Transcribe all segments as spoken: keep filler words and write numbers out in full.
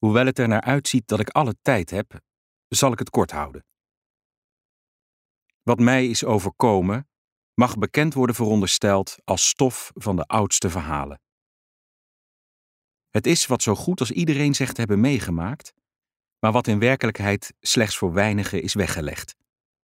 Hoewel het er naar uitziet dat ik alle tijd heb, zal ik het kort houden. Wat mij is overkomen, mag bekend worden verondersteld als stof van de oudste verhalen. Het is wat zo goed als iedereen zegt te hebben meegemaakt, maar wat in werkelijkheid slechts voor weinigen is weggelegd.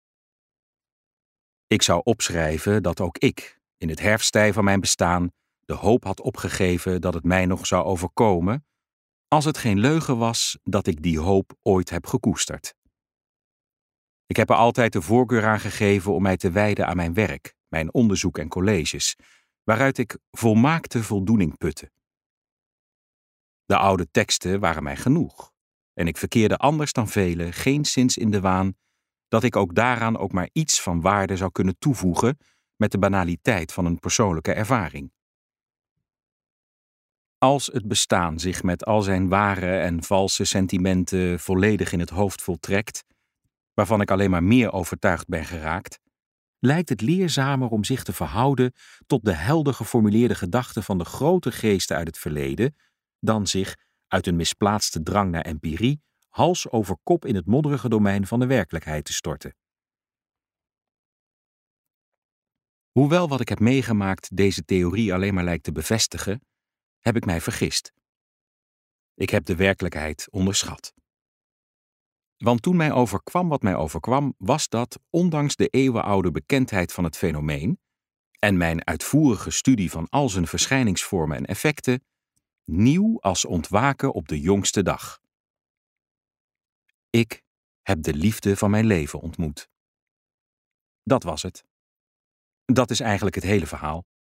Ik zou opschrijven dat ook ik, in het herfsttij van mijn bestaan, de hoop had opgegeven dat het mij nog zou overkomen, als het geen leugen was dat ik die hoop ooit heb gekoesterd. Ik heb er altijd de voorkeur aan gegeven om mij te wijden aan mijn werk, mijn onderzoek en colleges, waaruit ik volmaakte voldoening putte. De oude teksten waren mij genoeg, en ik verkeerde anders dan velen geenszins in de waan dat ik ook daaraan ook maar iets van waarde zou kunnen toevoegen met de banaliteit van een persoonlijke ervaring. Als het bestaan zich met al zijn ware en valse sentimenten volledig in het hoofd voltrekt, waarvan ik alleen maar meer overtuigd ben geraakt, lijkt het leerzamer om zich te verhouden tot de helder geformuleerde gedachten van de grote geesten uit het verleden, dan zich, uit een misplaatste drang naar empirie, hals over kop in het modderige domein van de werkelijkheid te storten. Hoewel wat ik heb meegemaakt deze theorie alleen maar lijkt te bevestigen, heb ik mij vergist. Ik heb de werkelijkheid onderschat. Want toen mij overkwam wat mij overkwam, was dat, ondanks de eeuwenoude bekendheid van het fenomeen en mijn uitvoerige studie van al zijn verschijningsvormen en effecten, nieuw als ontwaken op de jongste dag. Ik heb de liefde van mijn leven ontmoet. Dat was het. Dat is eigenlijk het hele verhaal.